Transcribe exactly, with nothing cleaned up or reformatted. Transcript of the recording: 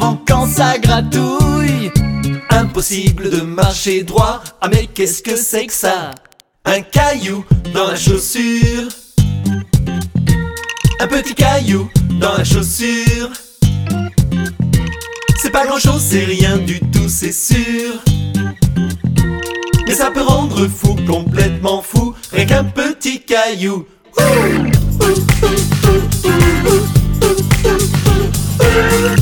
énervant quand ça gratouille. Impossible de marcher droit, ah mais qu'est-ce que c'est que ça? Un caillou dans la chaussure. Un petit caillou dans la chaussure. C'est pas grand chose, c'est rien du tout, c'est sûr. Mais ça peut rendre fou, complètement fou, rien qu'un petit caillou. Ouh, ouh, ouh, ouh, ouh, ouh, ouh, ouh.